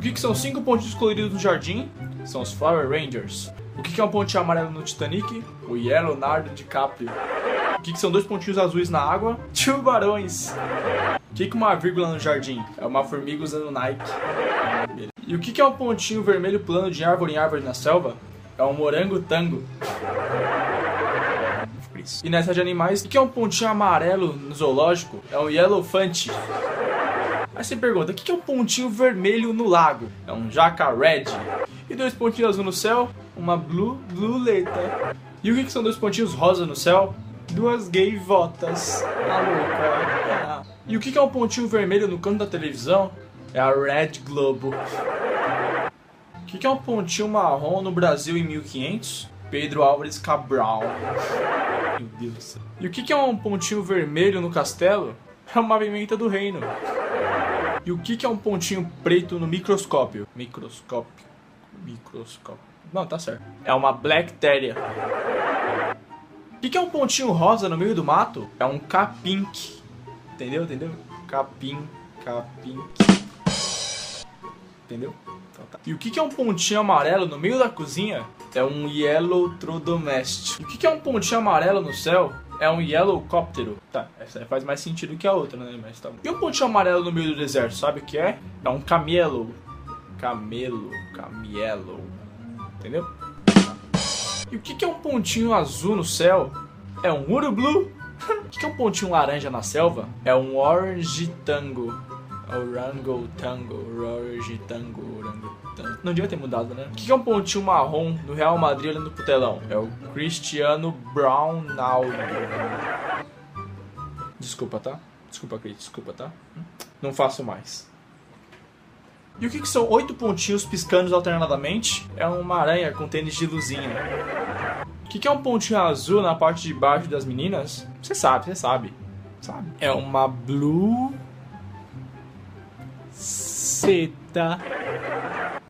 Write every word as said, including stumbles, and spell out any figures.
que, que são cinco pontinhos coloridos no jardim? São os Flower Rangers. O que, que é um pontinho amarelo no Titanic? O Leonardo DiCaprio. O que, que são dois pontinhos azuis na água? Tubarões. O que, que é uma vírgula no jardim? É uma formiga usando Nike. E o que, que é um pontinho vermelho pulando de árvore em árvore na selva? É um morango tango. E nessa de animais, o que é um pontinho amarelo no zoológico? É um Yellowfante. Aí você pergunta, o que é um pontinho vermelho no lago? É um jacaré. E dois pontinhos azul no céu? Uma blue bluleta. E o que são dois pontinhos rosa no céu? Duas gaivotas. A louca. E o que é um pontinho vermelho no canto da televisão? É a Red Globo. O que é um pontinho marrom no Brasil em mil e quinhentos? Pedro Álvares Cabral. Meu Deus do céu. E o que é um pontinho vermelho no castelo? É uma pimenta do reino. E o que é um pontinho preto no microscópio? Microscópio. Microscópio. Não, tá certo. É uma Blackteria. O que é um pontinho rosa no meio do mato? É um capim. Entendeu? Entendeu? Capim. Capim. Entendeu? Então, tá. E o que é um pontinho amarelo no meio da cozinha? É um Yellowtrodomestic. E o que é um pontinho amarelo no céu? É um Yellowcóptero. Tá, essa aí faz mais sentido que a outra, né? Mas tá bom. E um pontinho amarelo no meio do deserto, sabe o que é? É um camelo. Camelo. Camelo. Entendeu? Tá. E o que é um pontinho azul no céu? É um Urublu. O que é um pontinho laranja na selva? É um Orangotango. Orangotango. Orangotango. Orangotango. Não devia ter mudado, né? O que é um pontinho marrom no Real Madrid olhando pro telão? É o Cristiano Ronaldo. Desculpa, tá? Desculpa, Cris. Desculpa, tá? Não faço mais. E o que, que são oito pontinhos piscando alternadamente? É uma aranha com tênis de luzinha. O que, que é um pontinho azul na parte de baixo das meninas? Você sabe, você sabe. Sabe? É uma blue... Seta.